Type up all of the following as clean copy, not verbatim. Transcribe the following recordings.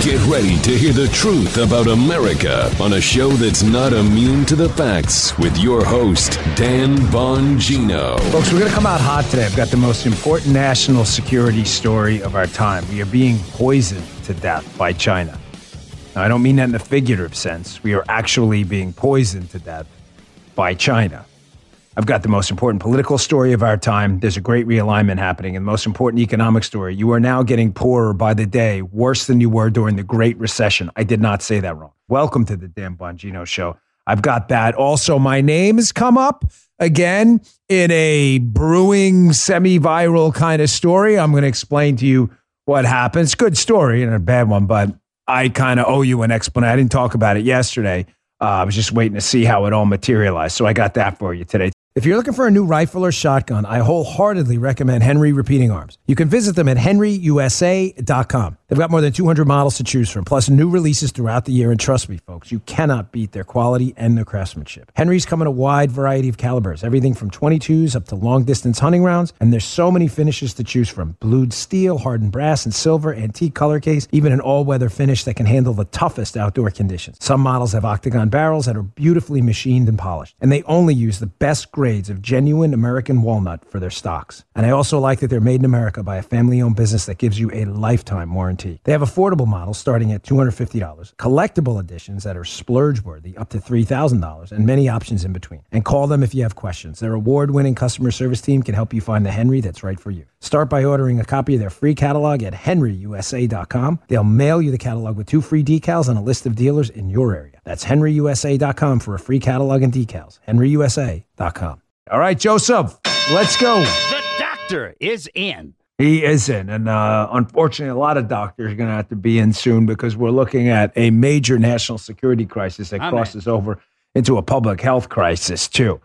Get ready to hear the truth about America on a show that's not immune to the facts with your host, Dan Bongino. Folks, we're going to come out hot today. I've got the most important national security story of our time. We are being poisoned to death by China. Now, I don't mean that in a figurative sense. We are actually being poisoned to death by China. I've got the most important political story of our time. There's a great realignment happening. And the most important economic story. You are now getting poorer by the day, worse than you were during the Great Recession. I did not say that wrong. Welcome to the Dan Bongino Show. I've got that. Also, my name has come up again in a brewing, semi-viral kind of story. I'm going to explain to you what happens. Good story and a bad one, but I kind of owe you an explanation. I didn't talk about it yesterday. I was just waiting to see how it all materialized. So I got that for you today. If you're looking for a new rifle or shotgun, I wholeheartedly recommend Henry Repeating Arms. You can visit them at henryusa.com. They've got more than 200 models to choose from, plus new releases throughout the year. And trust me, folks, you cannot beat their quality and their craftsmanship. Henry's come in a wide variety of calibers, everything from 22s up to long-distance hunting rounds. And there's so many finishes to choose from. Blued steel, hardened brass, and silver, antique color case, even an all-weather finish that can handle the toughest outdoor conditions. Some models have octagon barrels that are beautifully machined and polished. And they only use the best grades of genuine American walnut for their stocks. And I also like that they're made in America by a family-owned business that gives you a lifetime warranty. They have affordable models starting at $250, collectible editions that are splurge-worthy up to $3,000, and many options in between. And call them if you have questions. Their award-winning customer service team can help you find the Henry that's right for you. Start by ordering a copy of their free catalog at henryusa.com. They'll mail you the catalog with 2 free decals and a list of dealers in your area. That's henryusa.com for a free catalog and decals. henryusa.com. All right, Joseph, let's go. The doctor is in. He is in. And unfortunately, a lot of doctors are going to have to be in soon because we're looking at a major national security crisis that crosses over into a public health crisis, too.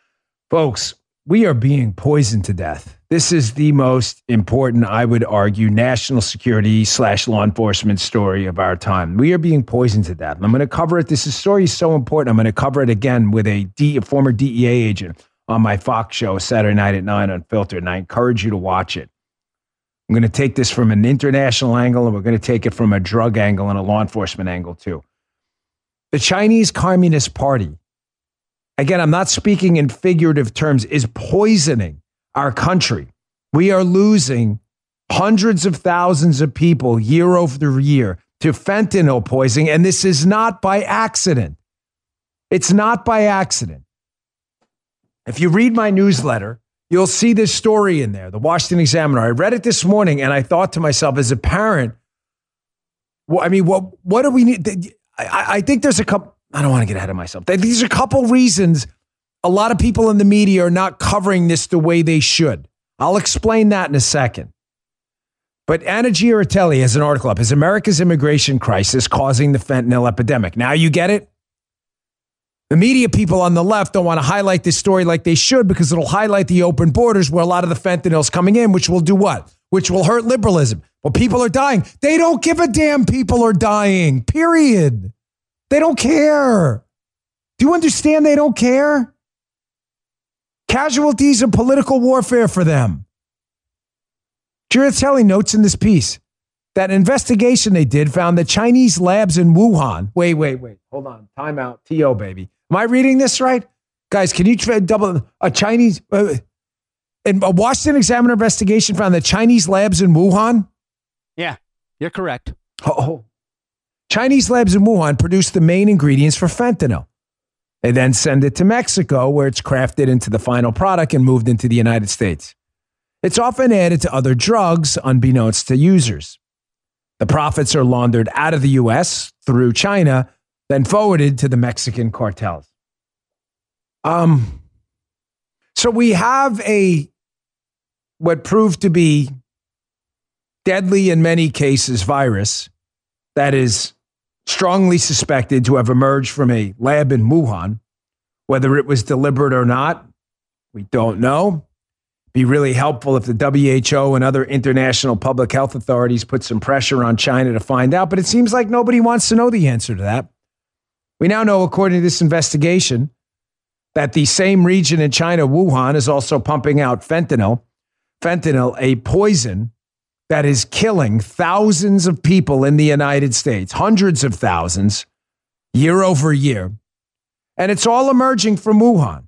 Folks, we are being poisoned to death. This is the most important, I would argue, national security / law enforcement story of our time. We are being poisoned to death. And I'm going to cover it. This story is so important. I'm going to cover it again with a former DEA agent on my Fox show Saturday night at 9 Unfiltered, and I encourage you to watch it. I'm going to take this from an international angle, and we're going to take it from a drug angle and a law enforcement angle, too. The Chinese Communist Party, again, I'm not speaking in figurative terms, is poisoning our country. We are losing hundreds of thousands of people year over year to fentanyl poisoning, and this is not by accident. It's not by accident. If you read my newsletter, you'll see this story in there, the Washington Examiner. I read it this morning, and I thought to myself, as a parent, what do we need? I think there's a couple. I don't want to get ahead of myself. These are a couple reasons a lot of people in the media are not covering this the way they should. I'll explain that in a second. But Anna Giaritelli has an article up. Is America's immigration crisis causing the fentanyl epidemic? Now you get it? The media people on the left don't want to highlight this story like they should because it'll highlight the open borders where a lot of the fentanyl is coming in, which will do what? Which will hurt liberalism. Well, people are dying. They don't give a damn people are dying, period. They don't care. Do you understand they don't care? Casualties of political warfare for them. Giaritelli notes in this piece that investigation they did found that Chinese labs in Wuhan. Wait. Hold on. Time out. T.O., baby. Am I reading this right? Guys, can you double a Chinese... and a Washington Examiner investigation found that Chinese labs in Wuhan? Yeah, you're correct. Chinese labs in Wuhan produce the main ingredients for fentanyl. They then send it to Mexico, where it's crafted into the final product and moved into the United States. It's often added to other drugs, unbeknownst to users. The profits are laundered out of the U.S. through China, then forwarded to the Mexican cartels. So we have what proved to be deadly in many cases virus that is strongly suspected to have emerged from a lab in Wuhan. Whether it was deliberate or not, we don't know. Be really helpful if the WHO and other international public health authorities put some pressure on China to find out, but it seems like nobody wants to know the answer to that. We now know, according to this investigation, that the same region in China, Wuhan, is also pumping out fentanyl, a poison that is killing thousands of people in the United States, hundreds of thousands, year over year. And it's all emerging from Wuhan.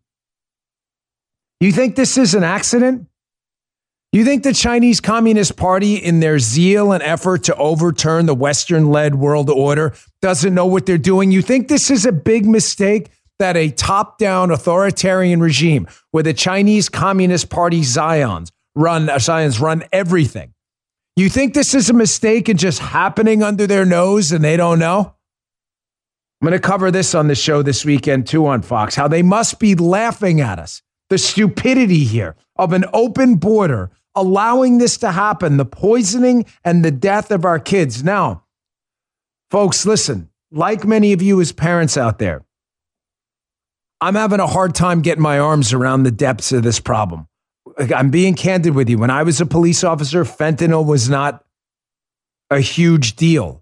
You think this is an accident? You think the Chinese Communist Party, in their zeal and effort to overturn the Western-led world order, doesn't know what they're doing? You think this is a big mistake that a top-down authoritarian regime where the Chinese Communist Party Zions run everything? You think this is a mistake and just happening under their nose and they don't know? I'm going to cover this on the show this weekend too on Fox, how they must be laughing at us. The stupidity here of an open border, allowing this to happen, the poisoning and the death of our kids. Now, folks, listen, like many of you as parents out there, I'm having a hard time getting my arms around the depths of this problem. I'm being candid with you. When I was a police officer, fentanyl was not a huge deal.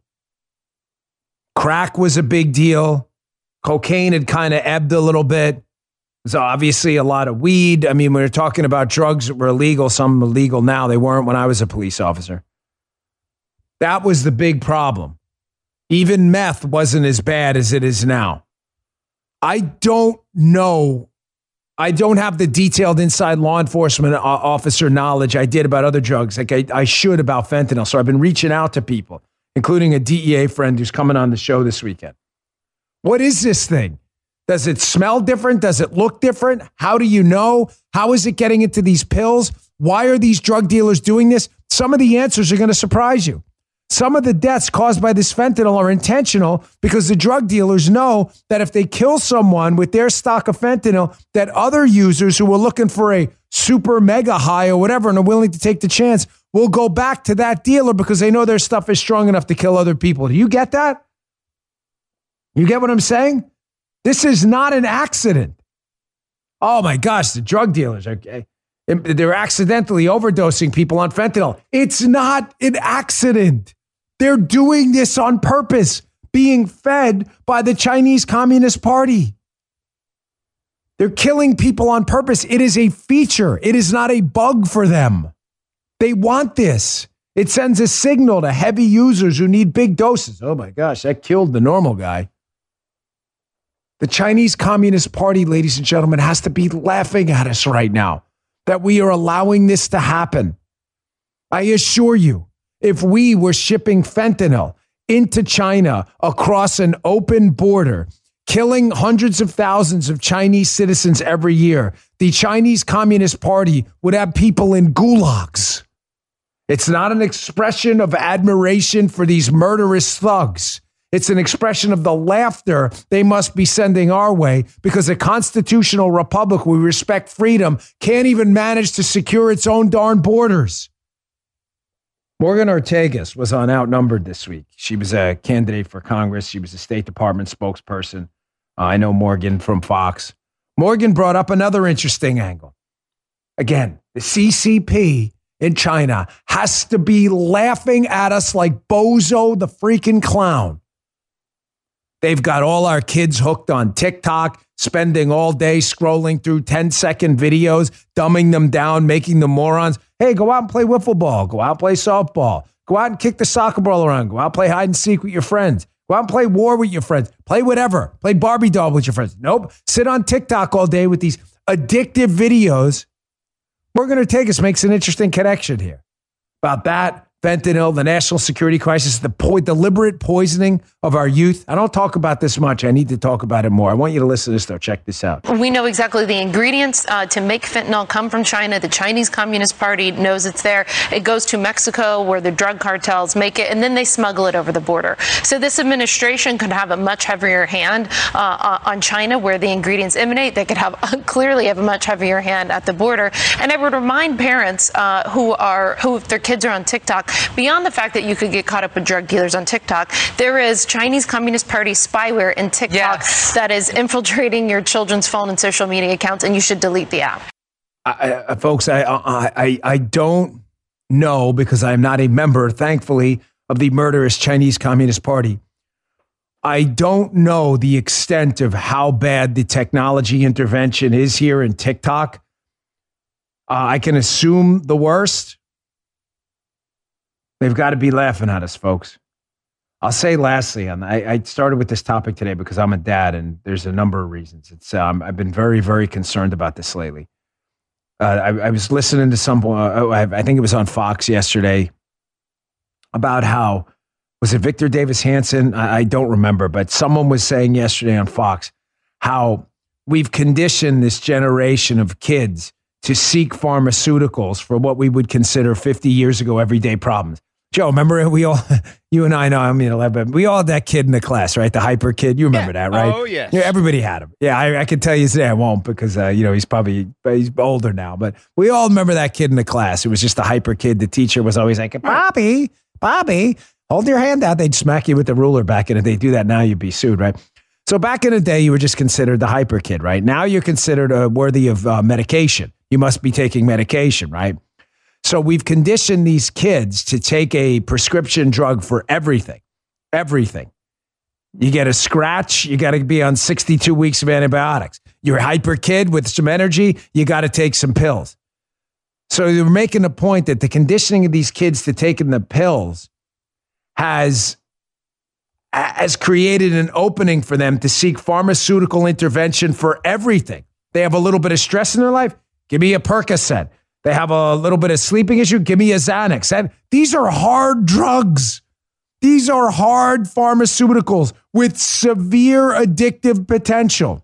Crack was a big deal. Cocaine had kind of ebbed a little bit. There's obviously a lot of weed. I mean, we're talking about drugs that were illegal. Some are legal now. They weren't when I was a police officer. That was the big problem. Even meth wasn't as bad as it is now. I don't know. I don't have the detailed inside law enforcement officer knowledge I did about other drugs like I should about fentanyl. So I've been reaching out to people, including a DEA friend who's coming on the show this weekend. What is this thing? Does it smell different? Does it look different? How do you know? How is it getting into these pills? Why are these drug dealers doing this? Some of the answers are going to surprise you. Some of the deaths caused by this fentanyl are intentional because the drug dealers know that if they kill someone with their stock of fentanyl, that other users who are looking for a super mega high or whatever and are willing to take the chance will go back to that dealer because they know their stuff is strong enough to kill other people. Do you get that? You get what I'm saying? This is not an accident. Oh my gosh, the drug dealers are they're accidentally overdosing people on fentanyl. It's not an accident. They're doing this on purpose, being fed by the Chinese Communist Party. They're killing people on purpose. It is a feature. It is not a bug for them. They want this. It sends a signal to heavy users who need big doses. Oh my gosh, that killed the normal guy. The Chinese Communist Party, ladies and gentlemen, has to be laughing at us right now that we are allowing this to happen. I assure you, if we were shipping fentanyl into China across an open border, killing hundreds of thousands of Chinese citizens every year, the Chinese Communist Party would have people in gulags. It's not an expression of admiration for these murderous thugs. It's an expression of the laughter they must be sending our way because a constitutional republic where we respect freedom can't even manage to secure its own darn borders. Morgan Ortagus was on Outnumbered this week. She was a candidate for Congress. She was a State Department spokesperson. I know Morgan from Fox. Morgan brought up another interesting angle. Again, the CCP in China has to be laughing at us like Bozo the freaking clown. They've got all our kids hooked on TikTok, spending all day scrolling through 10-second videos, dumbing them down, making them morons. Hey, go out and play wiffle ball. Go out and play softball. Go out and kick the soccer ball around. Go out and play hide and seek with your friends. Go out and play war with your friends. Play whatever. Play Barbie doll with your friends. Nope. Sit on TikTok all day with these addictive videos. Morgan Ortagus makes an interesting connection here about that. Fentanyl, the national security crisis, the deliberate poisoning of our youth. I don't talk about this much. I need to talk about it more. I want you to listen to this, though. Check this out. We know exactly the ingredients to make fentanyl come from China. The Chinese Communist Party knows it's there. It goes to Mexico, where the drug cartels make it, and then they smuggle it over the border. So this administration could have a much heavier hand on China, where the ingredients emanate. They could clearly have a much heavier hand at the border. And I would remind parents who if their kids are on TikTok, beyond the fact that you could get caught up with drug dealers on TikTok, there is Chinese Communist Party spyware in TikTok that is infiltrating your children's phone and social media accounts, and you should delete the app. Folks, I don't know, because I'm not a member, thankfully, of the murderous Chinese Communist Party. I don't know the extent of how bad the technology intervention is here in TikTok. I can assume the worst. They've got to be laughing at us, folks. I'll say lastly, I started with this topic today because I'm a dad, and there's a number of reasons. I've been very, very concerned about this lately. I was listening to I think it was on Fox yesterday, about how, was it Victor Davis Hanson? I don't remember, but someone was saying yesterday on Fox how we've conditioned this generation of kids to seek pharmaceuticals for what we would consider 50 years ago everyday problems. Joe, remember you and I know, but we all had that kid in the class, right? The hyper kid. You remember that, right? Oh, yes. Yeah, everybody had him. Yeah, I can tell you today I won't because, he's older now. But we all remember that kid in the class. It was just a hyper kid. The teacher was always like, Bobby, hold your hand out. They'd smack you with the ruler back in. If they do that now, you'd be sued, right? So back in the day, you were just considered the hyper kid, right? Now you're considered worthy of medication. You must be taking medication, right? So we've conditioned these kids to take a prescription drug for everything. Everything. You get a scratch, you got to be on 62 weeks of antibiotics. You're a hyper kid with some energy, you got to take some pills. So you're making the point that the conditioning of these kids to taking the pills has created an opening for them to seek pharmaceutical intervention for everything. They have a little bit of stress in their life, give me a Percocet. They have a little bit of sleeping issue, give me a Xanax. These are hard drugs. These are hard pharmaceuticals with severe addictive potential.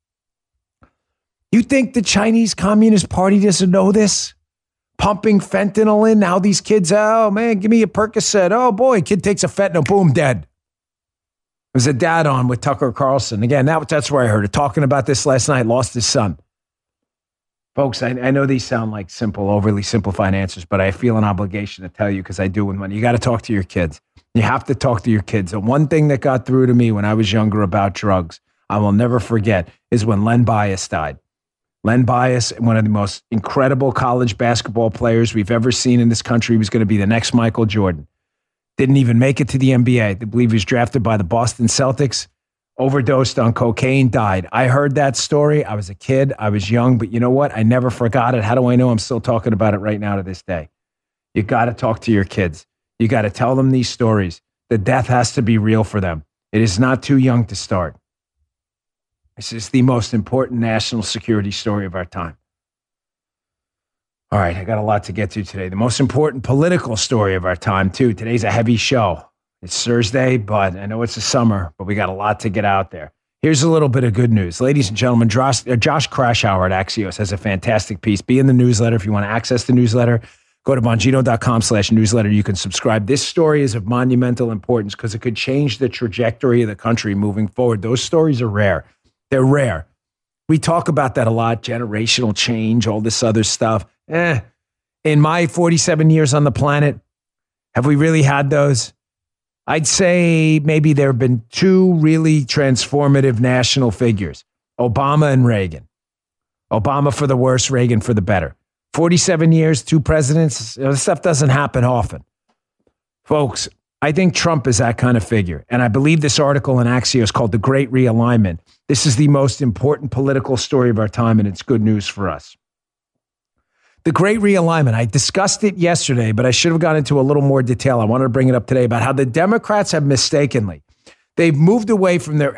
You think the Chinese Communist Party doesn't know this? Pumping fentanyl in, now these kids, oh man, give me a Percocet. Oh boy, kid takes a fentanyl, boom, dead. There was a dad on with Tucker Carlson. Again, that's where I heard it. Talking about this last night, lost his son. Folks, I know these sound like simple, overly simplified answers, but I feel an obligation to tell you because I do with money. You got to talk to your kids. You have to talk to your kids. And one thing that got through to me when I was younger about drugs, I will never forget, is when Len Bias died. Len Bias, one of the most incredible college basketball players we've ever seen in this country, was going to be the next Michael Jordan. Didn't even make it to the NBA. I believe he was drafted by the Boston Celtics. Overdosed on cocaine, died. I heard that story. I was a kid. I was young, but you know what? I never forgot it. How do I know I'm still talking about it right now to this day? You got to talk to your kids. You got to tell them these stories. The death has to be real for them. It is not too young to start. This is the most important national security story of our time. All right, I got a lot to get to today. The most important political story of our time, too. Today's a heavy show. It's Thursday, but I know it's the summer, but we got a lot to get out there. Here's a little bit of good news. Ladies and gentlemen, Josh Krashower at Axios has a fantastic piece. Be in the newsletter. If you want to access the newsletter, go to bongino.com/newsletter. You can subscribe. This story is of monumental importance because it could change the trajectory of the country moving forward. Those stories are rare. They're rare. We talk about that a lot, generational change, all this other stuff. In my 47 years on the planet, have we really had those? I'd say maybe there have been two really transformative national figures, Obama and Reagan. Obama for the worse, Reagan for the better. 47 years, two presidents, this stuff doesn't happen often. Folks, I think Trump is that kind of figure. And I believe this article in Axios called The Great Realignment. This is the most important political story of our time, and it's good news for us. The Great Realignment. I discussed it yesterday, but I should have gone into a little more detail. I wanted to bring it up today about how the Democrats have mistakenly, they've moved away from their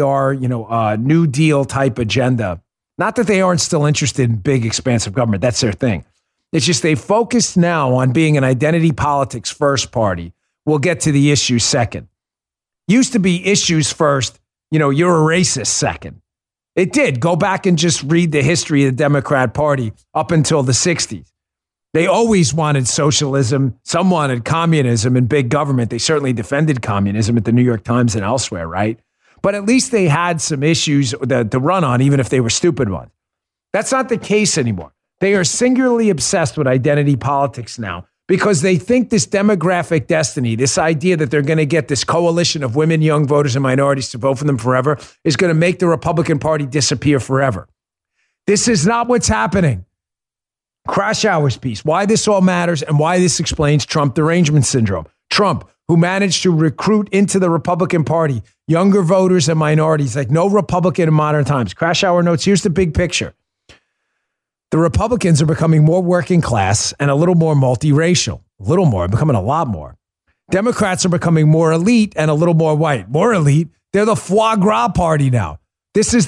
FDR, New Deal type agenda. Not that they aren't still interested in big, expansive government. That's their thing. It's just they focus now on being an identity politics first party. We'll get to the issues second. Used to be issues first, you're a racist second. It did. Go back and just read the history of the Democrat Party up until the 60s. They always wanted socialism. Some wanted communism and big government. They certainly defended communism at the New York Times and elsewhere, right? But at least they had some issues to run on, even if they were stupid ones. That's not the case anymore. They are singularly obsessed with identity politics now because they think this demographic destiny, this idea that they're going to get this coalition of women, young voters, and minorities to vote for them forever is going to make the Republican Party disappear forever. This is not what's happening. Krashower's piece, why this all matters and why this explains Trump derangement syndrome. Trump, who managed to recruit into the Republican Party younger voters and minorities like no Republican in modern times. Krashower notes, here's the big picture. The Republicans are becoming more working class and a little more multiracial. little more, becoming a lot more. Democrats are becoming more elite and a little more white. More elite. They're the foie gras party now. This is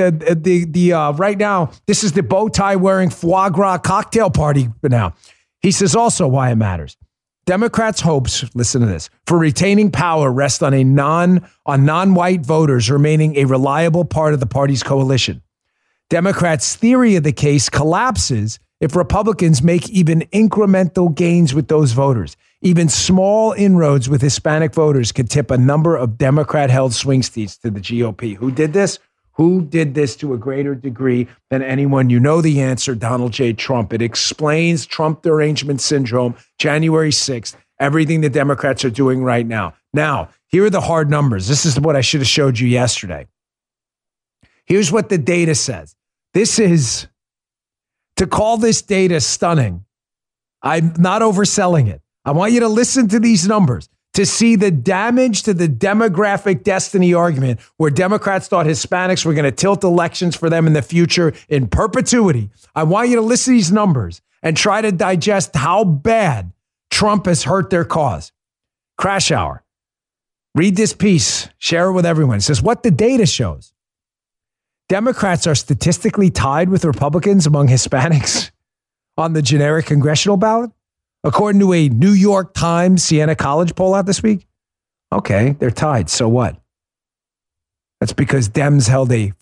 right now, this is the bow tie wearing foie gras cocktail party now. He says also why it matters. Democrats' hopes, listen to this, for retaining power rest on non-white voters remaining a reliable part of the party's coalition. Democrats' theory of the case collapses if Republicans make even incremental gains with those voters. Even small inroads with Hispanic voters could tip a number of Democrat-held swing states to the GOP. Who did this? Who did this to a greater degree than anyone? You know the answer, Donald J. Trump. It explains Trump derangement syndrome, January 6th, everything the Democrats are doing right now. Now, here are the hard numbers. This is what I should have showed you yesterday. Here's what the data says. This is, to call this data stunning, I'm not overselling it. I want you to listen to these numbers to see the damage to the demographic destiny argument where Democrats thought Hispanics were going to tilt elections for them in the future in perpetuity. I want you to listen to these numbers and try to digest how bad Trump has hurt their cause. Crash Hour. Read this piece. Share it with everyone. It says what the data shows. Democrats are statistically tied with Republicans among Hispanics on the generic congressional ballot, according to a New York Times Siena College poll out this week. Okay, they're tied. So what? That's because Dems held a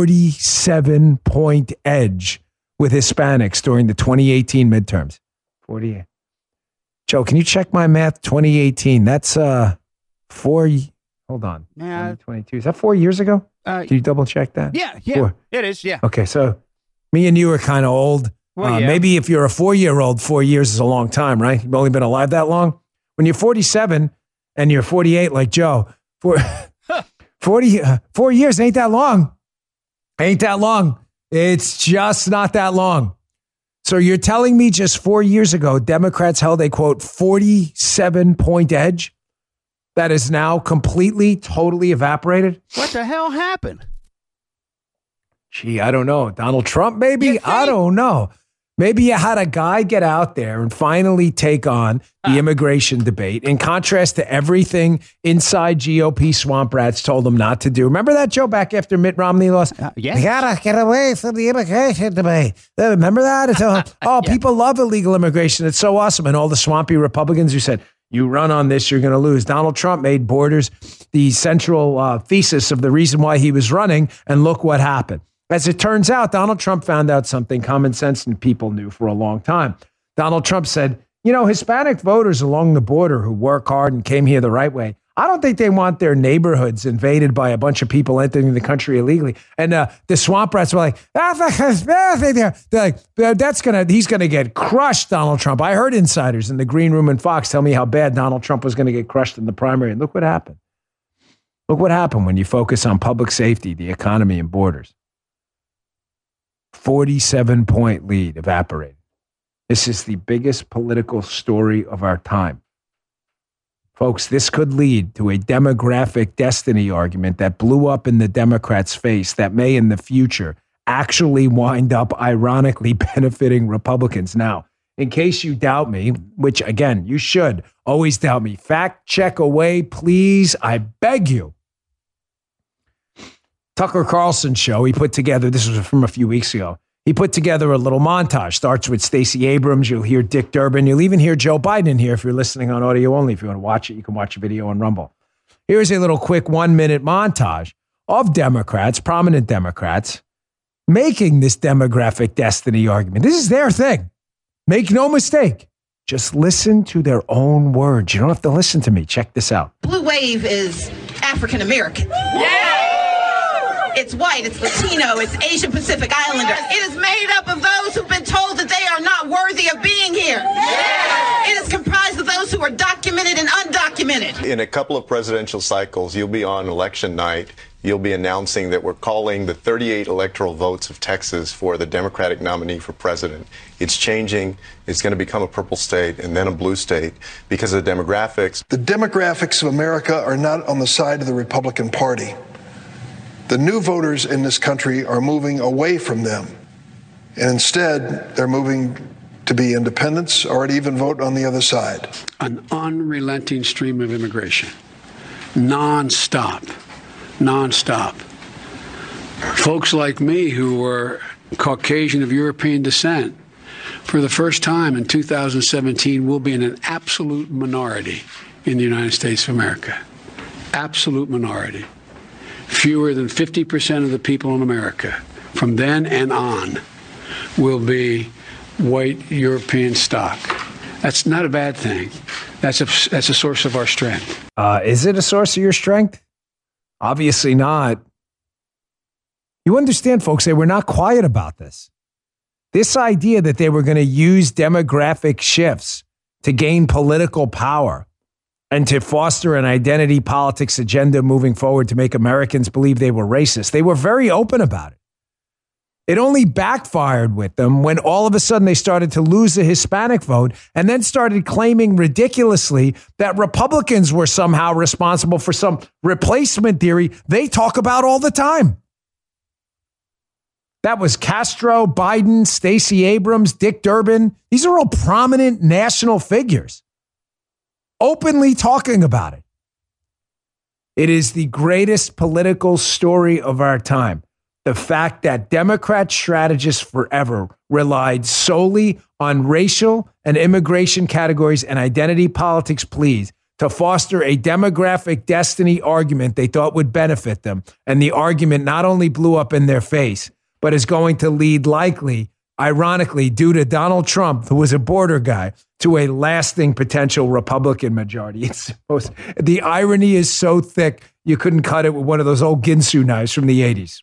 47-point edge with Hispanics during the 2018 midterms. 48. Joe, can you check my math? 2018. That's hold on. 2022. Is that 4 years ago? Can you double check that? Yeah. 4. It is, yeah. Okay, so me and you are kind of old. Well, yeah. Maybe if you're a 4-year-old, 4 years is a long time, right? You've only been alive that long. When you're 47 and you're 48 like Joe, 4 years ain't that long. Ain't that long. It's just not that long. So you're telling me just 4 years ago, Democrats held a, quote, 47-point edge that is now completely, totally evaporated? What the hell happened? Gee, I don't know. Donald Trump, maybe? I don't know. Maybe you had a guy get out there and finally take on the immigration debate in contrast to everything inside GOP swamp rats told him not to do. Remember that, Joe, back after Mitt Romney lost? Yes. We got to get away from the immigration debate. Remember that? People love illegal immigration. It's so awesome. And all the swampy Republicans who said, you run on this, you're going to lose. Donald Trump made borders the central thesis of the reason why he was running, and look what happened. As it turns out, Donald Trump found out something common sense and people knew for a long time. Donald Trump said, Hispanic voters along the border who work hard and came here the right way, I don't think they want their neighborhoods invaded by a bunch of people entering the country illegally. And the swamp rats were like, they're like, he's going to get crushed, Donald Trump. I heard insiders in the Green Room and Fox tell me how bad Donald Trump was going to get crushed in the primary. And look what happened. Look what happened when you focus on public safety, the economy, and borders. 47-point lead evaporated. This is the biggest political story of our time. Folks, this could lead to a demographic destiny argument that blew up in the Democrats' face that may in the future actually wind up ironically benefiting Republicans. Now, in case you doubt me, which again, you should always doubt me, fact check away, please, I beg you. Tucker Carlson show, he put together, this was from a few weeks ago, he put together a little montage. Starts with Stacey Abrams. You'll hear Dick Durbin. You'll even hear Joe Biden in here if you're listening on audio only. If you want to watch it, you can watch a video on Rumble. Here's a little quick 1-minute montage of Democrats, prominent Democrats, making this demographic destiny argument. This is their thing. Make no mistake. Just listen to their own words. You don't have to listen to me. Check this out. Blue wave is African American. Yeah! It's white, it's Latino, it's Asian Pacific Islander. It is made up of those who've been told that they are not worthy of being here. Yeah. It is comprised of those who are documented and undocumented. In a couple of presidential cycles, you'll be on election night. You'll be announcing that we're calling the 38 electoral votes of Texas for the Democratic nominee for president. It's changing. It's going to become a purple state and then a blue state because of the demographics. The demographics of America are not on the side of the Republican Party. The new voters in this country are moving away from them, and instead they're moving to be independents or to even vote on the other side. An unrelenting stream of immigration. Non-stop. Folks like me who were Caucasian of European descent, for the first time in 2017, will be in an absolute minority in the United States of America. Absolute minority. Fewer than 50% of the people in America from then and on will be white European stock. That's not a bad thing. That's a source of our strength. Is it a source of your strength? Obviously not. You understand, folks, they were not quiet about this. This idea that they were going to use demographic shifts to gain political power and to foster an identity politics agenda moving forward to make Americans believe they were racist. They were very open about it. It only backfired with them when all of a sudden they started to lose the Hispanic vote and then started claiming ridiculously that Republicans were somehow responsible for some replacement theory they talk about all the time. That was Castro, Biden, Stacey Abrams, Dick Durbin. These are all prominent national figures openly talking about it. It is the greatest political story of our time. The fact that Democrat strategists forever relied solely on racial and immigration categories and identity politics pleas to foster a demographic destiny argument they thought would benefit them. And the argument not only blew up in their face, but is going to lead likely, ironically, due to Donald Trump, who was a border guy, to a lasting potential Republican majority. The irony is so thick, you couldn't cut it with one of those old Ginsu knives from the 80s.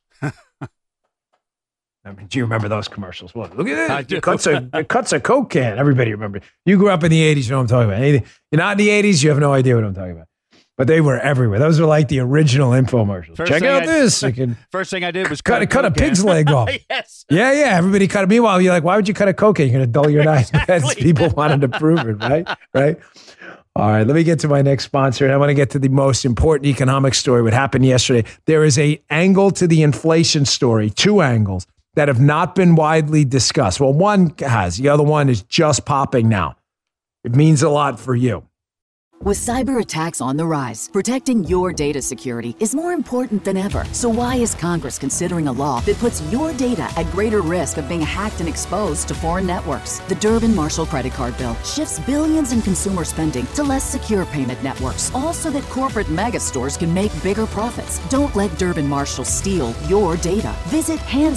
I mean, do you remember those commercials? Well, look at this. It cuts a Coke can. Everybody remember. You grew up in the 80s, you know what I'm talking about. You're not in the 80s, you have no idea what I'm talking about. But they were everywhere. Those are like the original infomercials. Check out this. First thing I did was cut a pig's leg off. Yes. Yeah. Everybody cut it. Meanwhile, you're like, why would you cut a Coke can? You're going to dull your knife. Because people wanted to prove it, right? All right, let me get to my next sponsor. And I want to get to the most important economic story, what happened yesterday. There is an angle to the inflation story, two angles that have not been widely discussed. Well, one has. The other one is just popping now. It means a lot for you. With cyber attacks on the rise, protecting your data security is more important than ever. So why is Congress considering a law that puts your data at greater risk of being hacked and exposed to foreign networks? The Durbin-Marshall credit card bill shifts billions in consumer spending to less secure payment networks, all so that corporate mega stores can make bigger profits. Don't let Durbin-Marshall steal your data. Visit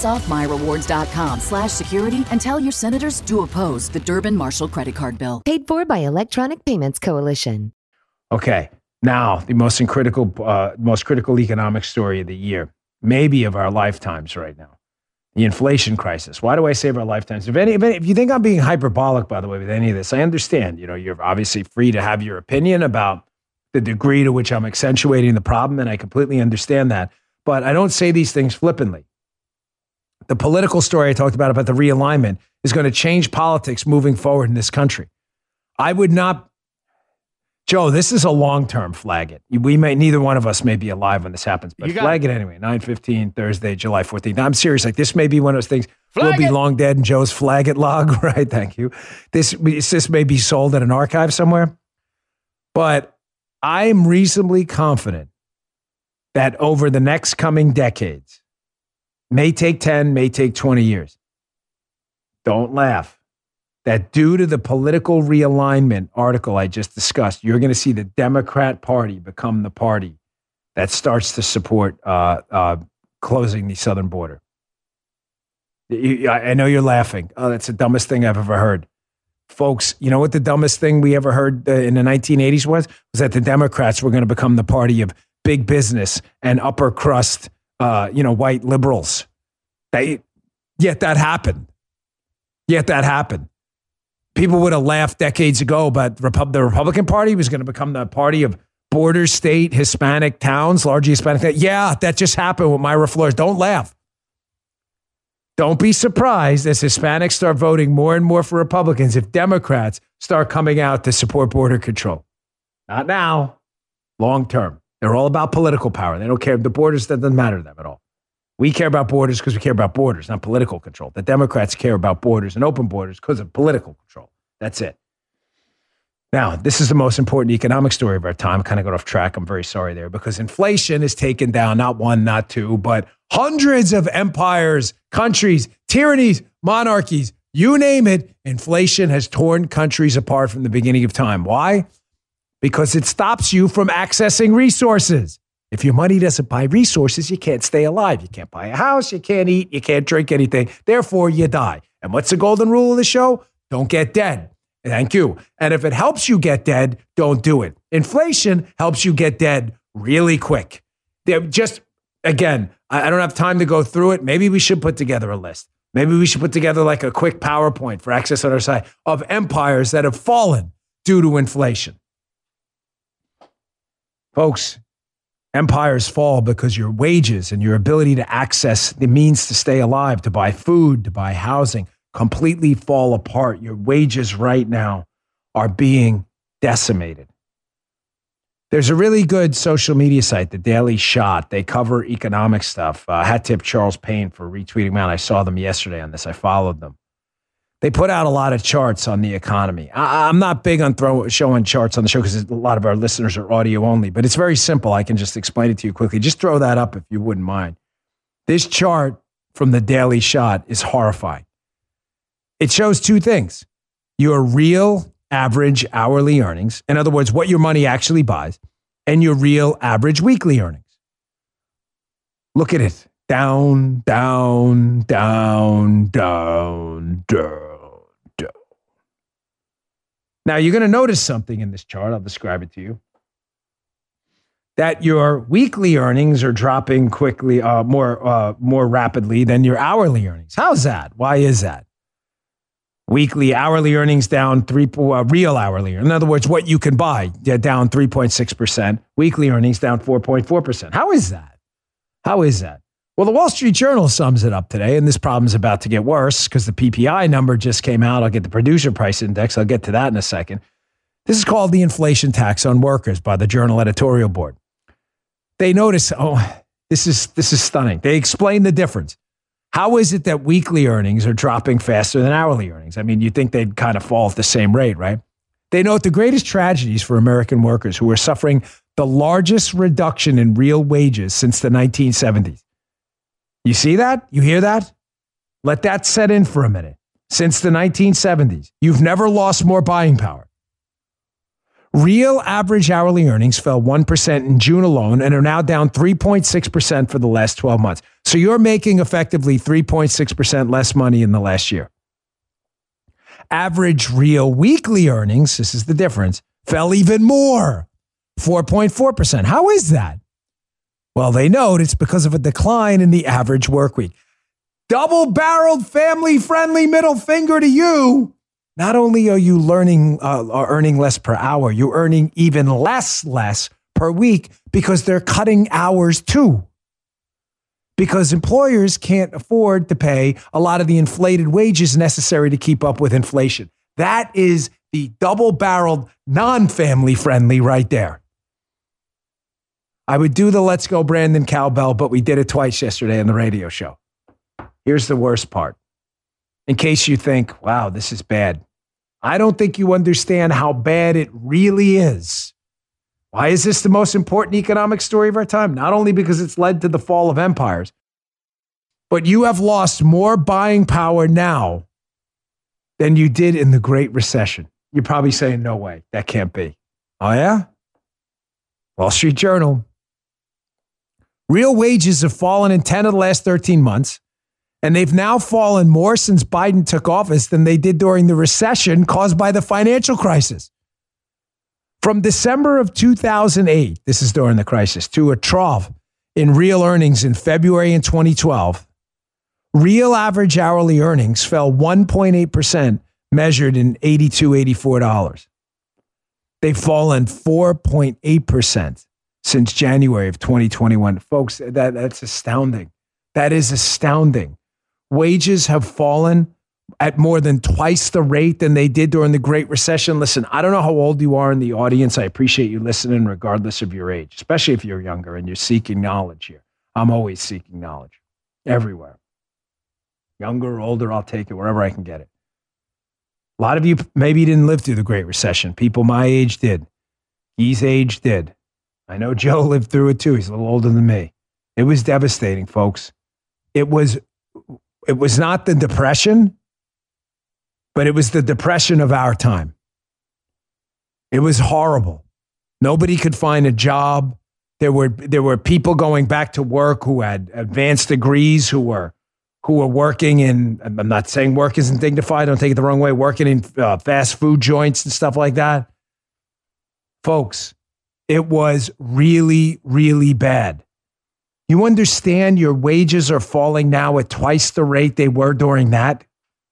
handsoffmyrewards.com/security and tell your senators to oppose the Durbin-Marshall credit card bill. Paid for by Electronic Payments Coalition. Okay, now the most critical economic story of the year, maybe of our lifetimes right now, the inflation crisis. Why do I say of our lifetimes? If you think I'm being hyperbolic, by the way, with any of this, I understand. You know, you're obviously free to have your opinion about the degree to which I'm accentuating the problem, and I completely understand that. But I don't say these things flippantly. The political story I talked about the realignment is going to change politics moving forward in this country. I would not. Joe, this is a long-term flag it. Neither one of us may be alive when this happens, but flag it anyway. 9/15, Thursday, July 14th. I'm serious. Like, this may be one of those things. We'll be long dead in Joe's flag it log, right? Thank you. This may be sold at an archive somewhere, but I'm reasonably confident that over the next coming decades, may take 10, may take 20 years. Don't laugh. That due to the political realignment article I just discussed, you're going to see the Democrat Party become the party that starts to support closing the southern border. I know you're laughing. Oh, that's the dumbest thing I've ever heard. Folks, you know what the dumbest thing we ever heard in the 1980s was? Was that the Democrats were going to become the party of big business and upper crust, white liberals. Yet that happened. People would have laughed decades ago, but the Republican Party was going to become the party of border state Hispanic towns, largely Hispanic. Yeah, that just happened with Myra Flores. Don't laugh. Don't be surprised as Hispanics start voting more and more for Republicans if Democrats start coming out to support border control. Not now, long term. They're all about political power. They don't care. The borders, that doesn't matter to them at all. We care about borders because we care about borders, not political control. The Democrats care about borders and open borders because of political control. That's it. Now, this is the most important economic story of our time. Kind of got off track. I'm very sorry there because inflation has taken down not one, not two, but hundreds of empires, countries, tyrannies, monarchies, you name it. Inflation has torn countries apart from the beginning of time. Why? Because it stops you from accessing resources. If your money doesn't buy resources, you can't stay alive. You can't buy a house. You can't eat. You can't drink anything. Therefore, you die. And what's the golden rule of the show? Don't get dead. Thank you. And if it helps you get dead, don't do it. Inflation helps you get dead really quick. Just, again, I don't have time to go through it. Maybe we should put together a list. Maybe we should put together like a quick PowerPoint for Access on our side of empires that have fallen due to inflation. Folks, empires fall because your wages and your ability to access the means to stay alive, to buy food, to buy housing, completely fall apart. Your wages right now are being decimated. There's a really good social media site, The Daily Shot. They cover economic stuff. Hat tip Charles Payne for retweeting them out. I saw them yesterday on this. I followed them. They put out a lot of charts on the economy. I'm not big on showing charts on the show because a lot of our listeners are audio only, but it's very simple. I can just explain it to you quickly. Just throw that up if you wouldn't mind. This chart from The Daily Shot is horrifying. It shows two things: your real average hourly earnings, in other words, what your money actually buys, and your real average weekly earnings. Look at it. Down, down, down, down, down, down. Now, you're going to notice something in this chart. I'll describe it to you. That your weekly earnings are dropping quickly, more rapidly than your hourly earnings. How's that? Why is that? Weekly hourly earnings down real hourly. In other words, what you can buy, down 3.6%. Weekly earnings down 4.4%. How is that? How is that? Well, the Wall Street Journal sums it up today, and this problem's about to get worse because the PPI number just came out. I'll get the producer price index. I'll get to that in a second. This is called the inflation tax on workers by the Journal editorial board. They notice, this is stunning. They explain the difference. How is it that weekly earnings are dropping faster than hourly earnings? I mean, you'd think they'd kind of fall at the same rate, right? They note the greatest tragedies for American workers who are suffering the largest reduction in real wages since the 1970s. You see that? You hear that? Let that set in for a minute. Since the 1970s, you've never lost more buying power. Real average hourly earnings fell 1% in June alone and are now down 3.6% for the last 12 months. So you're making effectively 3.6% less money in the last year. Average real weekly earnings, this is the difference, fell even more, 4.4%. How is that? Well, they note it's because of a decline in the average work week. Double-barreled, family-friendly middle finger to you. Not only are you earning less per hour, you're earning even less per week because they're cutting hours too. Because employers can't afford to pay a lot of the inflated wages necessary to keep up with inflation. That is the double-barreled, non-family friendly right there. I would do the Let's Go Brandon cowbell, but we did it twice yesterday on the radio show. Here's the worst part. In case you think, wow, this is bad. I don't think you understand how bad it really is. Why is this the most important economic story of our time? Not only because it's led to the fall of empires, but you have lost more buying power now than you did in the Great Recession. You're probably saying, no way, that can't be. Oh, yeah? Wall Street Journal. Real wages have fallen in 10 of the last 13 months, and they've now fallen more since Biden took office than they did during the recession caused by the financial crisis. From December of 2008, this is during the crisis, to a trough in real earnings in February in 2012, real average hourly earnings fell 1.8%, measured in $82, $84. They've fallen 4.8% since January of 2021. Folks, that's astounding. That is astounding. Wages have fallen at more than twice the rate than they did during the Great Recession. Listen, I don't know how old you are in the audience. I appreciate you listening regardless of your age, especially if you're younger and you're seeking knowledge here. I'm always seeking knowledge. everywhere. Younger or older, I'll take it wherever I can get it. A lot of you maybe didn't live through the Great Recession. People my age did. He's age did. I know Joe lived through it too. He's a little older than me. It was devastating, folks. It was not the Depression, but it was the depression of our time. It was horrible. Nobody could find a job. There were people going back to work who had advanced degrees, who were working in, I'm not saying work isn't dignified, don't take it the wrong way, working in fast food joints and stuff like that. Folks, it was really, really bad. You understand your wages are falling now at twice the rate they were during that?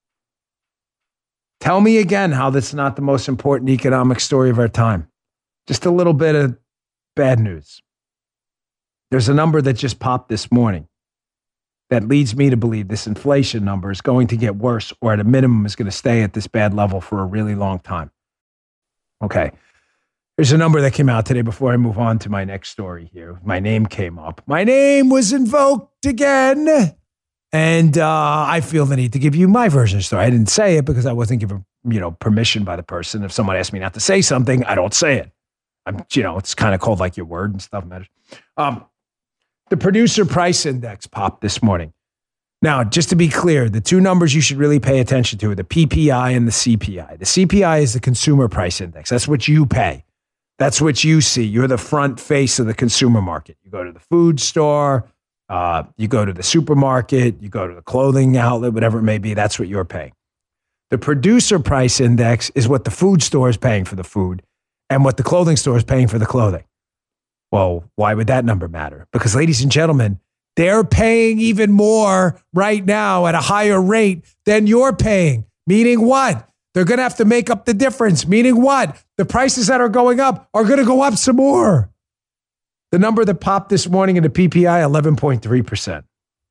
Tell me again how that's not the most important economic story of our time. Just a little bit of bad news. There's a number that just popped this morning that leads me to believe this inflation number is going to get worse, or at a minimum is going to stay at this bad level for a really long time. Okay. There's a number that came out today before I move on to my next story here. My name came up. My name was invoked again. And I feel the need to give you my version of the story. I didn't say it because I wasn't given, permission by the person. If someone asked me not to say something, I don't say it. It's kind of called like your word and stuff matters. The producer price index popped this morning. Now, just to be clear, the two numbers you should really pay attention to are the PPI and the CPI. The CPI is the consumer price index. That's what you pay. That's what you see. You're the front face of the consumer market. You go to the food store, you go to the supermarket, you go to the clothing outlet, whatever it may be, that's what you're paying. The producer price index is what the food store is paying for the food and what the clothing store is paying for the clothing. Well, why would that number matter? Because, ladies and gentlemen, they're paying even more right now at a higher rate than you're paying. Meaning what? They're going to have to make up the difference. Meaning what? The prices that are going up are going to go up some more. The number that popped this morning in the PPI, 11.3%.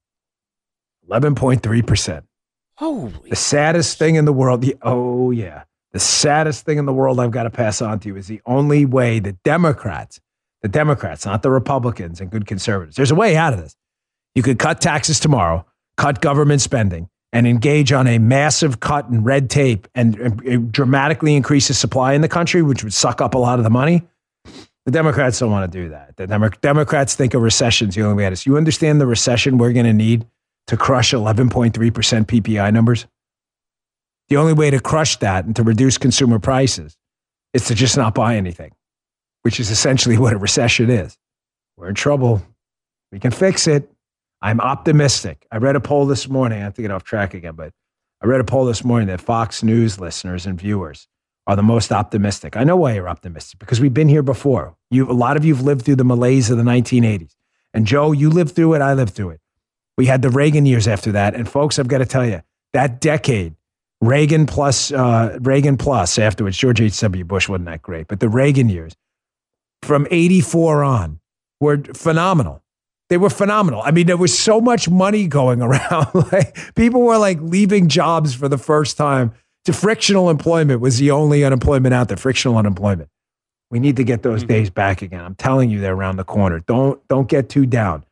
11.3%. Holy. The saddest thing in the world. The saddest thing in the world I've got to pass on to you is the only way the Democrats, not the Republicans and good conservatives, there's a way out of this. You could cut taxes tomorrow, cut government spending, and engage on a massive cut in red tape and dramatically increase the supply in the country, which would suck up a lot of the money. The Democrats don't want to do that. The Democrats think a recession's the only way out of this. You understand the recession we're going to need to crush 11.3% PPI numbers? The only way to crush that and to reduce consumer prices is to just not buy anything, which is essentially what a recession is. We're in trouble. We can fix it. I'm optimistic. I read a poll this morning. I have to get off track again, but I read a poll this morning that Fox News listeners and viewers are the most optimistic. I know why you're optimistic, because we've been here before. A lot of you have lived through the malaise of the 1980s. And Joe, you lived through it. I lived through it. We had the Reagan years after that. And folks, I've got to tell you, that decade, Reagan plus afterwards, George H.W. Bush wasn't that great, but the Reagan years from 84 on were phenomenal. They were phenomenal. I mean, there was so much money going around. Like, people were like leaving jobs for the first time. To frictional employment was the only unemployment out there, frictional unemployment. We need to get those days back again. I'm telling you, they're around the corner. Don't get too down.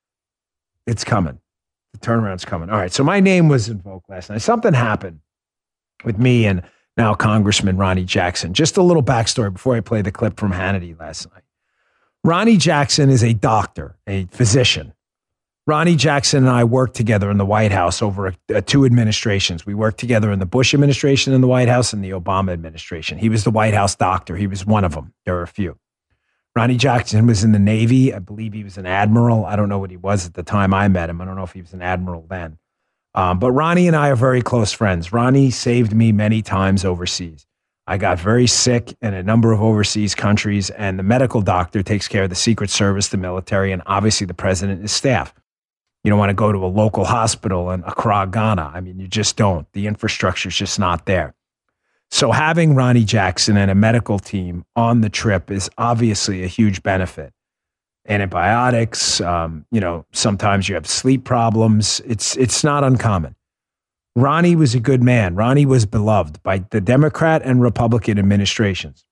It's coming. The turnaround's coming. All right, so my name was invoked last night. Something happened with me and now Congressman Ronny Jackson. Just a little backstory before I play the clip from Hannity last night. Ronny Jackson is a doctor, a physician. Ronny Jackson and I worked together in the White House over two administrations. We worked together in the Bush administration in the White House and the Obama administration. He was the White House doctor. He was one of them. There were a few. Ronny Jackson was in the Navy. I believe he was an admiral. I don't know what he was at the time I met him. I don't know if he was an admiral then. But Ronny and I are very close friends. Ronny saved me many times overseas. I got very sick in a number of overseas countries, and the medical doctor takes care of the Secret Service, the military, and obviously the president and his staff. You don't want to go to a local hospital in Accra, Ghana. I mean, you just don't. The infrastructure is just not there. So having Ronny Jackson and a medical team on the trip is obviously a huge benefit. Antibiotics, sometimes you have sleep problems. It's not uncommon. Ronny was a good man. Ronny was beloved by the Democrat and Republican administrations.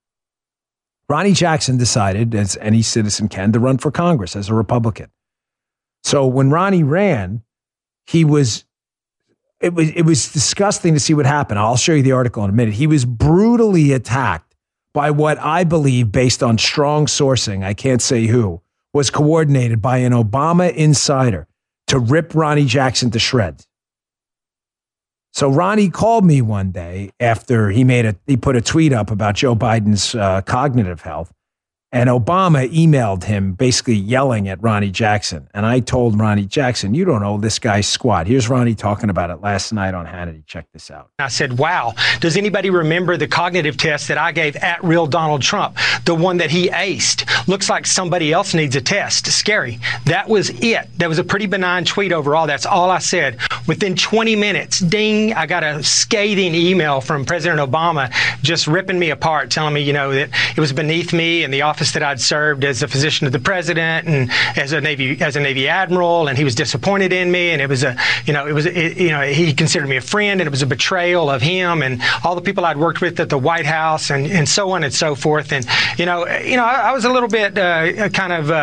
Ronny Jackson decided, as any citizen can, to run for Congress as a Republican. So when Ronny ran, It was disgusting to see what happened. I'll show you the article in a minute. He was brutally attacked by what I believe, based on strong sourcing, I can't say who, was coordinated by an Obama insider to rip Ronnie Jackson to shreds. So Ronnie called me one day after he put a tweet up about Joe Biden's cognitive health, and Obama emailed him basically yelling at Ronnie Jackson. And I told Ronnie Jackson, you don't know this guy's squat. Here's Ronnie talking about it last night on Hannity. Check this out. I said, wow, does anybody remember the cognitive test that I gave at Real Donald Trump? The one that he aced. Looks like somebody else needs a test. Scary. That was it. That was a pretty benign tweet overall. That's all I said. Within 20 minutes, ding, I got a scathing email from President Obama just ripping me apart, telling me, that it was beneath me and the office that I'd served as a physician of the president and as a Navy admiral, and he was disappointed in me, and he considered me a friend, and it was a betrayal of him and all the people I'd worked with at the White House, and so on and so forth. And I was a little bit it kind of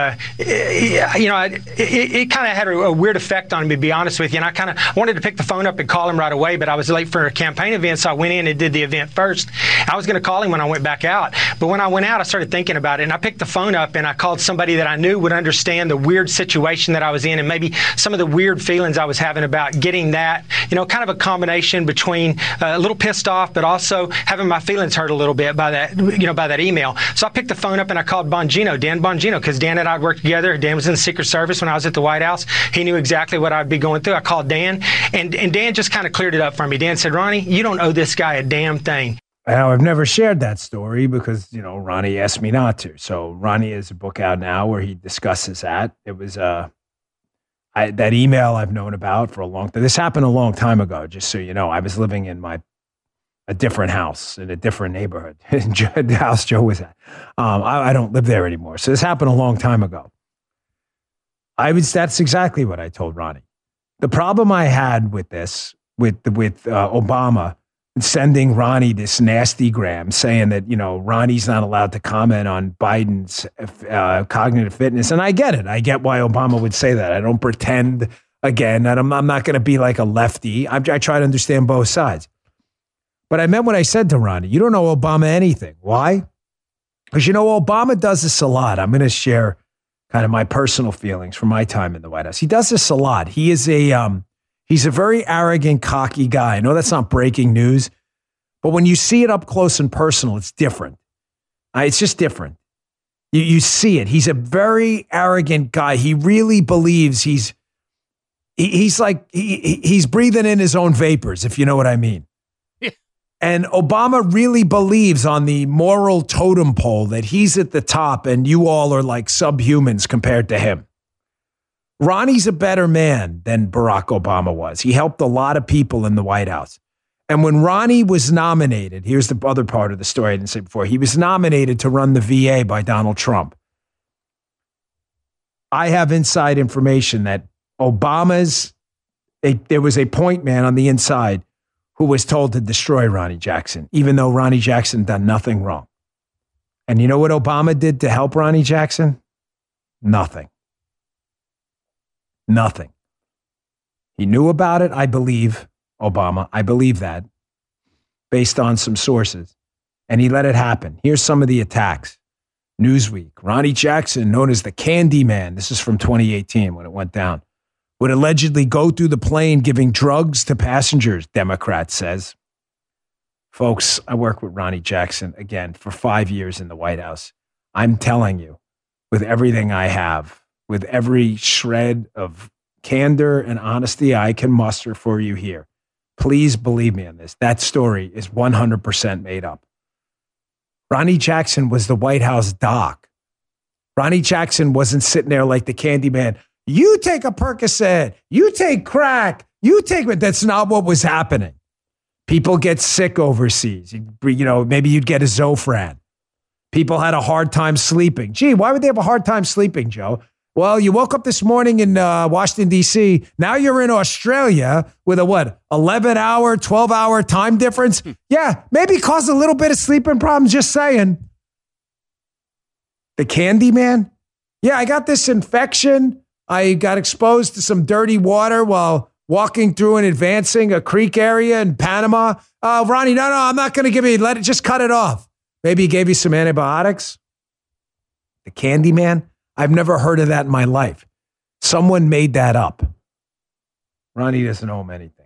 had a weird effect on me, to be honest with you. And I kind of wanted to pick the phone up and call him right away, but I was late for a campaign event, so I went in and did the event first. I was going to call him when I went back out, but when I went out, I started thinking about it. And I picked the phone up and I called somebody that I knew would understand the weird situation that I was in and maybe some of the weird feelings I was having about getting that, kind of a combination between a little pissed off, but also having my feelings hurt a little bit by that, by that email. So I picked the phone up and I called Bongino, Dan Bongino, because Dan and I worked together. Dan was in the Secret Service when I was at the White House. He knew exactly what I'd be going through. I called Dan, and Dan just kind of cleared it up for me. Dan said, Ronnie, you don't owe this guy a damn thing. Now, I've never shared that story because, Ronnie asked me not to. So Ronnie has a book out now where he discusses that. It was that email I've known about for a long time. This happened a long time ago, just so you know. I was living in a different house in a different neighborhood, the house Joe was at. I don't live there anymore. So this happened a long time ago. That's exactly what I told Ronnie. The problem I had with this, with Obama, sending Ronnie this nasty gram saying that, Ronnie's not allowed to comment on Biden's cognitive fitness. And I get it. I get why Obama would say that. I don't pretend, again, that I'm not going to be like a lefty. I try to understand both sides. But I meant what I said to Ronnie. You don't know Obama anything. Why? Because, Obama does this a lot. I'm going to share kind of my personal feelings from my time in the White House. He does this a lot. He is he's a very arrogant, cocky guy. I know that's not breaking news, but when you see it up close and personal, it's different. It's just different. You see it. He's a very arrogant guy. He really believes he's breathing in his own vapors, if you know what I mean. And Obama really believes on the moral totem pole that he's at the top and you all are like subhumans compared to him. Ronnie's a better man than Barack Obama was. He helped a lot of people in the White House. And when Ronnie was nominated, here's the other part of the story I didn't say before. He was nominated to run the VA by Donald Trump. I have inside information that there was a point man on the inside who was told to destroy Ronnie Jackson, even though Ronnie Jackson done nothing wrong. And you know what Obama did to help Ronnie Jackson? Nothing. Nothing. He knew about it, I believe, Obama. I believe that, based on some sources. And he let it happen. Here's some of the attacks. Newsweek, Ronnie Jackson, known as the Candy Man, this is from 2018 when it went down, would allegedly go through the plane giving drugs to passengers, Democrat says. Folks, I worked with Ronnie Jackson, again, for 5 years in the White House. I'm telling you, with everything I have, with every shred of candor and honesty I can muster for you here, please believe me on this. That story is 100% made up. Ronnie Jackson was the White House doc. Ronnie Jackson wasn't sitting there like the Candy Man. You take a Percocet, you take crack, that's not what was happening. People get sick overseas. Maybe you'd get a Zofran. People had a hard time sleeping. Gee, why would they have a hard time sleeping, Joe? Well, you woke up this morning in Washington, D.C. Now you're in Australia with a 11-hour, 12-hour time difference? Yeah, maybe cause a little bit of sleeping problems, just saying. The Candy Man? Yeah, I got this infection. I got exposed to some dirty water while walking through and advancing a creek area in Panama. Oh, Ronnie, no, I'm not going to give you, just cut it off. Maybe he gave you some antibiotics. The Candy Man? I've never heard of that in my life. Someone made that up. Ronnie doesn't owe him anything.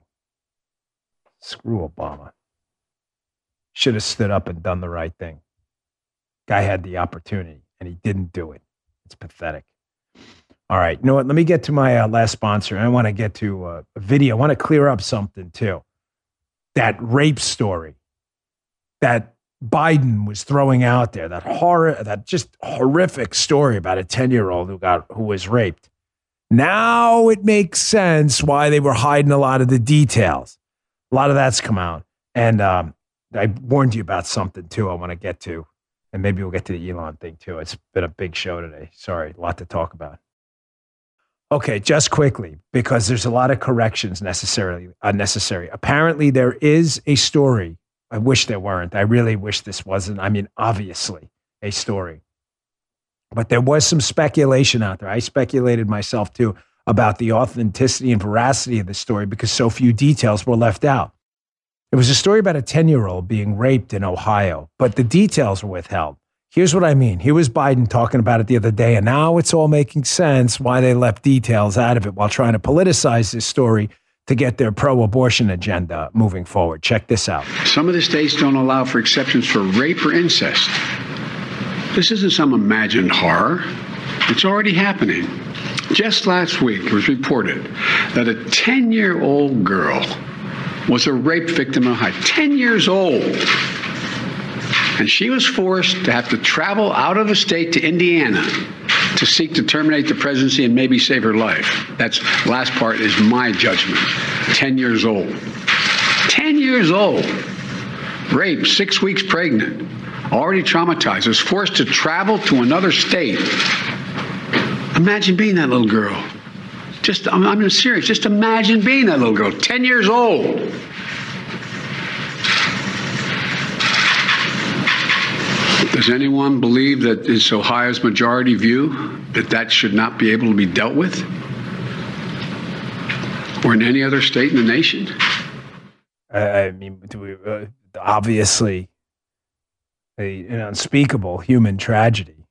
Screw Obama. Should have stood up and done the right thing. Guy had the opportunity, and he didn't do it. It's pathetic. All right. You know what? Let me get to my last sponsor. I want to get to a video. I want to clear up something, too. That rape story that Biden was throwing out there, that just horrific story about a 10-year-old who was raped. Now it makes sense why they were hiding a lot of the details. A lot of that's come out. And I warned you about something, too, I want to get to. And maybe we'll get to the Elon thing, too. It's been a big show today. Sorry, a lot to talk about. Okay, just quickly, because there's a lot of corrections unnecessary. Apparently, there is a story. I wish there weren't. I really wish this wasn't. I mean, obviously, a story. But there was some speculation out there. I speculated myself, too, about the authenticity and veracity of the story because so few details were left out. It was a story about a 10-year-old being raped in Ohio, but the details were withheld. Here's what I mean. Here was Biden talking about it the other day, and now it's all making sense why they left details out of it while trying to politicize this story to get their pro-abortion agenda moving forward. Check this out. Some of the states don't allow for exceptions for rape or incest. This isn't some imagined horror. It's already happening. Just last week, it was reported that a 10-year-old girl was a rape victim in Ohio. 10 years old. And she was forced to have to travel out of the state to Indiana to seek to terminate the presidency and maybe save her life. That's last part is my judgment. 10 years old. 10 years old. Raped, 6 weeks pregnant. Already traumatized. Was forced to travel to another state. Imagine being that little girl. I'm serious. Just imagine being that little girl. 10 years old. Does anyone believe that it's Ohio's majority view that should not be able to be dealt with? Or in any other state in the nation? I mean, obviously, an unspeakable human tragedy.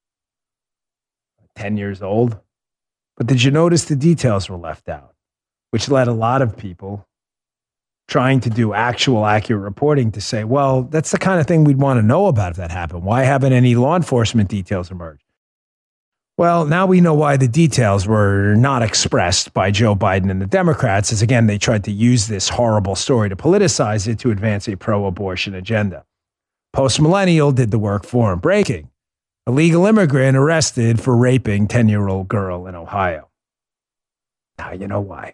10 years old. But did you notice the details were left out, which led a lot of people trying to do actual accurate reporting to say, well, that's the kind of thing we'd want to know about if that happened. Why haven't any law enforcement details emerged? Well, now we know why the details were not expressed by Joe Biden and the Democrats, as again, they tried to use this horrible story to politicize it to advance a pro-abortion agenda. Post-millennial did the work for him. Breaking. Illegal immigrant arrested for raping 10-year-old girl in Ohio. Now you know why.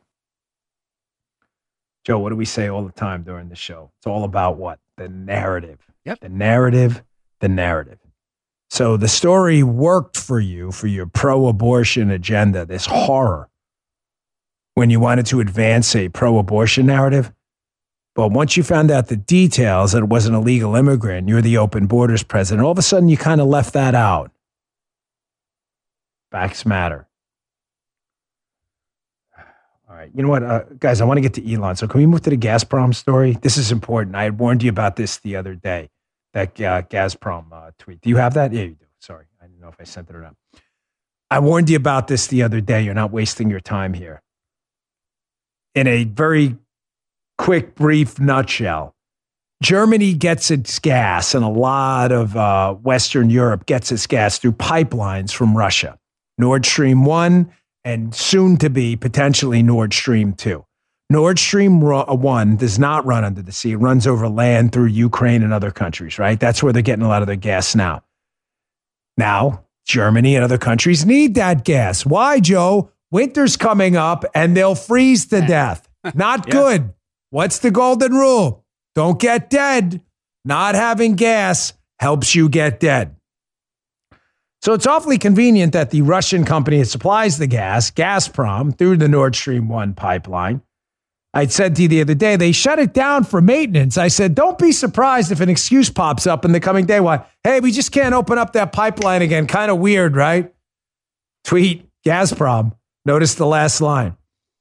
Joe, what do we say all the time during the show? It's all about what? The narrative. Yep. The narrative. So the story worked for you for your pro-abortion agenda, this horror, when you wanted to advance a pro-abortion narrative. But once you found out the details that it was an illegal immigrant, you're the open borders president, all of a sudden you kind of left that out. Facts matter. All right. You know what, guys, I want to get to Elon. So can we move to the Gazprom story? This is important. I had warned you about this the other day, that Gazprom tweet. Do you have that? Yeah, you do. Sorry. I didn't know if I sent it or not. I warned you about this the other day. You're not wasting your time here. In a very quick, brief nutshell, Germany gets its gas, and a lot of Western Europe gets its gas through pipelines from Russia. Nord Stream 1 and soon to be potentially Nord Stream 2. Nord Stream 1 does not run under the sea. It runs over land through Ukraine and other countries, right? That's where they're getting a lot of their gas now. Now, Germany and other countries need that gas. Why, Joe? Winter's coming up and they'll freeze to death. Not good. What's the golden rule? Don't get dead. Not having gas helps you get dead. So it's awfully convenient that the Russian company that supplies the gas, Gazprom, through the Nord Stream 1 pipeline, I said to you the other day, they shut it down for maintenance. I said, don't be surprised if an excuse pops up in the coming day. Why? Hey, we just can't open up that pipeline again. Kind of weird, right? Tweet, Gazprom. Notice the last line.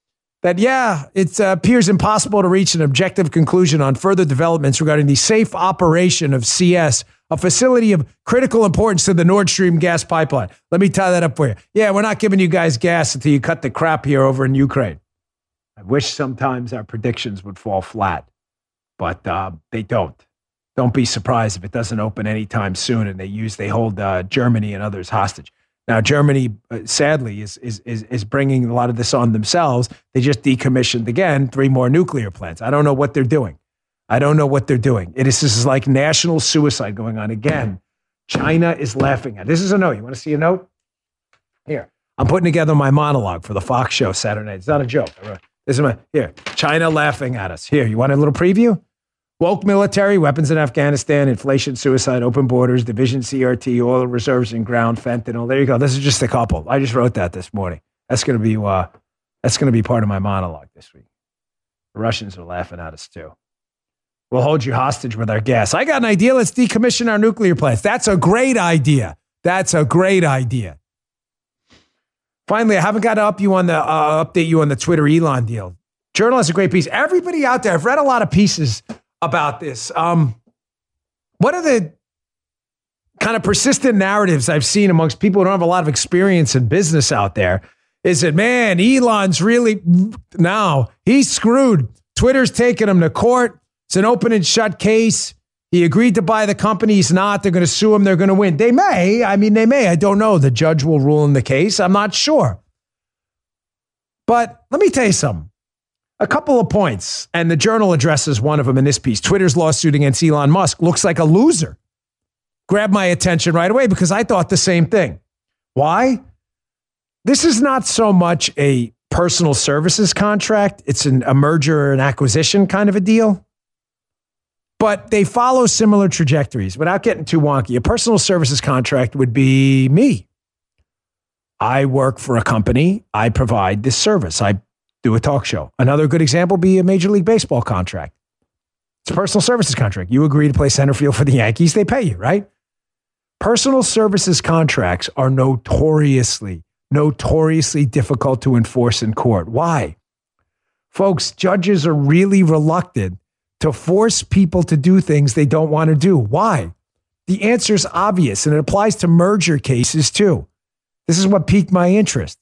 that, it appears impossible to reach an objective conclusion on further developments regarding the safe operation of CS, a facility of critical importance to the Nord Stream gas pipeline. Let me tie that up for you. Yeah, we're not giving you guys gas until you cut the crap here over in Ukraine. I wish sometimes our predictions would fall flat, but they don't. Don't be surprised if it doesn't open anytime soon and they hold Germany and others hostage. Now, Germany, sadly, is bringing a lot of this on themselves. They just decommissioned, again, 3 more nuclear plants. I don't know what they're doing. This is like national suicide going on. Again, China is laughing at it. This is a note. You want to see a note? Here. I'm putting together my monologue for the Fox show Saturday night. It's not a joke. Here. China laughing at us. Here, you want a little preview? Woke military, weapons in Afghanistan, inflation, suicide, open borders, division CRT, oil reserves and ground, fentanyl. There you go. This is just a couple. I just wrote that this morning. That's going to be part of my monologue this week. The Russians are laughing at us too. We'll hold you hostage with our gas. I got an idea. Let's decommission our nuclear plants. That's a great idea. Finally, I haven't got to update you on the Twitter Elon deal. Journal has a great piece. Everybody out there, I've read a lot of pieces about this. What are the kind of persistent narratives I've seen amongst people who don't have a lot of experience in business out there is that, man, Elon's really, now he's screwed. Twitter's taking him to court. It's an open and shut case. He agreed to buy the company. He's not. They're going to sue him. They're going to win. They may. I don't know. The judge will rule in the case. I'm not sure. But let me tell you something. A couple of points, and the Journal addresses one of them in this piece. Twitter's lawsuit against Elon Musk looks like a loser. Grabbed my attention right away because I thought the same thing. Why? This is not so much a personal services contract. It's a merger and acquisition kind of a deal. But they follow similar trajectories. Without getting too wonky, a personal services contract would be me. I work for a company. I provide this service. I do a talk show. Another good example would be a Major League Baseball contract. It's a personal services contract. You agree to play center field for the Yankees, they pay you, right? Personal services contracts are notoriously difficult to enforce in court. Why? Folks, judges are really reluctant to force people to do things they don't want to do. Why? The answer is obvious, and it applies to merger cases too. This is what piqued my interest.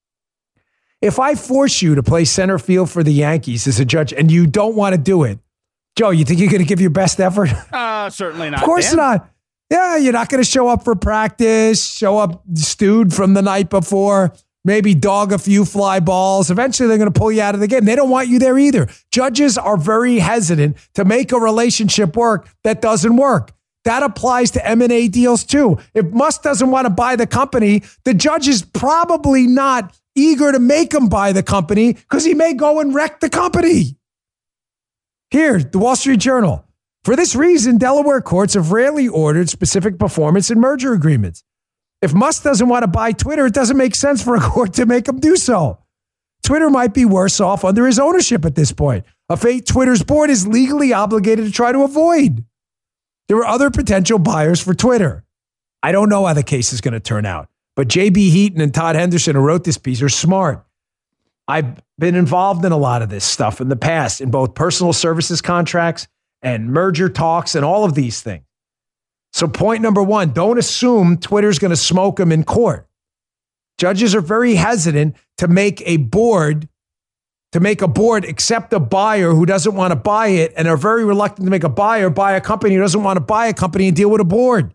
If I force you to play center field for the Yankees as a judge and you don't want to do it, Joe, you think you're going to give your best effort? Certainly not. Of course not. Yeah, you're not going to show up for practice, show up stewed from the night before, maybe dog a few fly balls. Eventually, they're going to pull you out of the game. They don't want you there either. Judges are very hesitant to make a relationship work that doesn't work. That applies to M&A deals too. If Musk doesn't want to buy the company, the judge is probably not eager to make him buy the company because he may go and wreck the company. Here, the Wall Street Journal. For this reason, Delaware courts have rarely ordered specific performance in merger agreements. If Musk doesn't want to buy Twitter, it doesn't make sense for a court to make him do so. Twitter might be worse off under his ownership at this point, a fate Twitter's board is legally obligated to try to avoid. There are other potential buyers for Twitter. I don't know how the case is going to turn out, but J.B. Heaton and Todd Henderson, who wrote this piece, are smart. I've been involved in a lot of this stuff in the past, in both personal services contracts and merger talks and all of these things. So point number one, don't assume Twitter's going to smoke them in court. Judges are very hesitant to make a board accept a buyer who doesn't want to buy it, and are very reluctant to make a buyer buy a company who doesn't want to buy a company and deal with a board.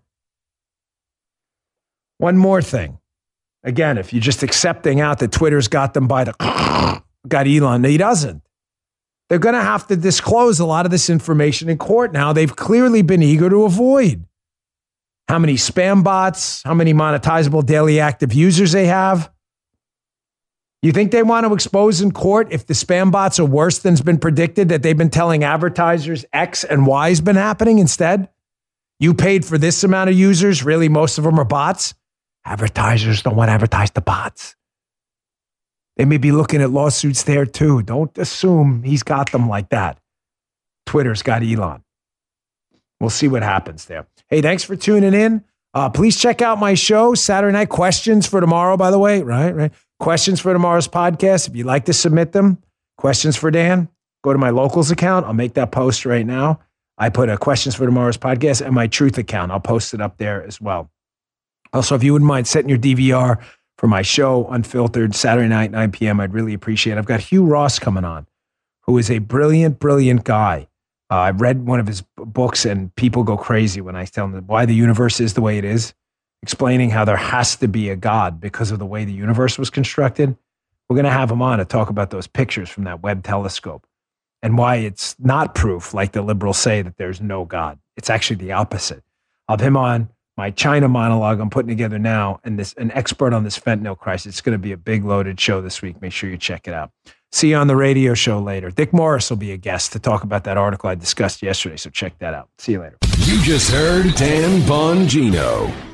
One more thing. Again, if you're just accepting out that Twitter's got them by got Elon, he doesn't. They're going to have to disclose a lot of this information in court now. They've clearly been eager to avoid how many spam bots, how many monetizable daily active users they have. You think they want to expose in court if the spam bots are worse than's been predicted, that they've been telling advertisers X and Y has been happening instead? You paid for this amount of users. Really, most of them are bots. Advertisers don't want to advertise to bots. They may be looking at lawsuits there too. Don't assume he's got them like that. Twitter's got Elon. We'll see what happens there. Hey, thanks for tuning in. Please check out my show, Saturday Night Questions for tomorrow, by the way. Right. Questions for tomorrow's podcast. If you'd like to submit them, questions for Dan, go to my Locals account. I'll make that post right now. I put a questions for tomorrow's podcast and my Truth account. I'll post it up there as well. Also, if you wouldn't mind setting your DVR for my show, Unfiltered, Saturday night, 9 p.m., I'd really appreciate it. I've got Hugh Ross coming on, who is a brilliant, brilliant guy. I've read one of his books, and people go crazy when I tell them why the universe is the way it is, explaining how there has to be a God because of the way the universe was constructed. We're going to have him on to talk about those pictures from that Webb telescope and why it's not proof, like the liberals say, that there's no God. It's actually the opposite. I'll have him on. My China monologue I'm putting together now, and an expert on this fentanyl crisis. It's going to be a big loaded show this week. Make sure you check it out. See you on the radio show later. Dick Morris will be a guest to talk about that article I discussed yesterday, so check that out. See you later. You just heard Dan Bongino.